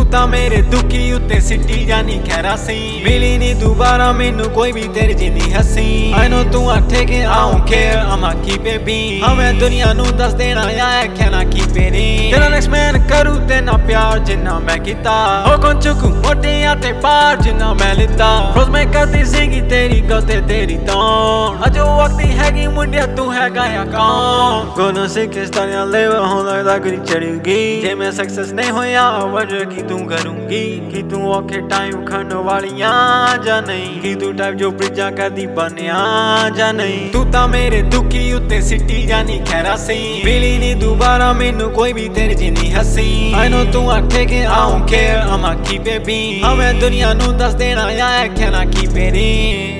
ਤਾਂ ਮੇਰੇ ਦੁਖੀ ਉੱਤੇ ਸਿੱਟੀ ਜਾਨੀ ਖੈਰਾ ਸੀ ਮਿਲੀ ਨੀ ਦੁਬਾਰਾ ਮੈਨੂੰ ਕੋਈ ਵੀ ਤੇਰੀ ਜਿੰਨੀ ਹੱਸੀ I know ਤੂੰ ਆਠੇ ਕੇ I don't care I'ma keep it being ਮੈਂ ਦੁਨੀਆ ਨੂੰ ਦੱਸ ਦੇਣਾ ਆ can I keep it in ਤੇਰਾ next man ਕਰੂ ਤੇ ਨਾ ਪਿਆਰ ਜਿੰਨਾ ਮੈਂ ਕੀਤਾ ਹੋ ਕੌਣ ਚੁੱਕੂ ਮੋਟਿਆਂ ਤੇ ਪਾਰ ਜਿੰਨਾ ਮੈਂ ਲਿੱਤਾ ਰੋਜ਼ ਮੈਂ ਕਰਦੀ ਸੀਗੀ ਤੇਰੀ ਗੱਲ ਤੇ ਤੇਰੀ ਤਾਂ ਅਜੋ ਵਕਤੀ ਹੈਗੀ ਮੁੰਡਿਆ ਤੂੰ ਹੈਗਾ ਆ ਕੌਣ ਕੋਨੋਂ ਸਿੱਖ ਇਸ ਤਰ੍ਹਾਂ ਲੈਵਾ ਹੁਣ ਲੱਗਦਾ ਕਰੀ ਚੜੂਗੀ ਜੇ ਮੈਂ ਸਕਸੈਸ ਨਹੀਂ ਹੋਇਆ ਵਜ੍ਹਾ ਕੀ ਤੂੰ ਕਰੂੰਗੀ ਕਿ ਤੂੰ ਔਖੇ ਟਾਈਮ ਖਾਣ ਵਾਲੀਆਂ ਜਾਂ ਨਹੀਂ ਕਿ ਤੂੰ ਟਾਈਪ ਜੋ ਬ੍ਰਿਜਾਂ ਕਰਦੀ ਬਣਿਆ ਜਾਂ ਨਹੀਂ ਤੂੰ ਤਾਂ ਮੇਰੇ ਦੁਖੀ ਉੱਤੇ ਸਿੱਟੀ ਜਾਨੀ ਖੈਰਾ ਸੀ ਮਿਲੀ ਨੀ ਦੁਬਾਰਾ ਮੈਨੂੰ ਕੋਈ ਵੀ ਤੇਰੀ ਜਿੰਨੀ ਹੱਸੀ I know ਤੂੰ ਆਖੇ ਕਿ I don't care I'ma keep it being ਮੈਂ ਦੁਨੀਆ ਨੂੰ ਦੱਸ ਦੇਣਾ ਆ can I keep it in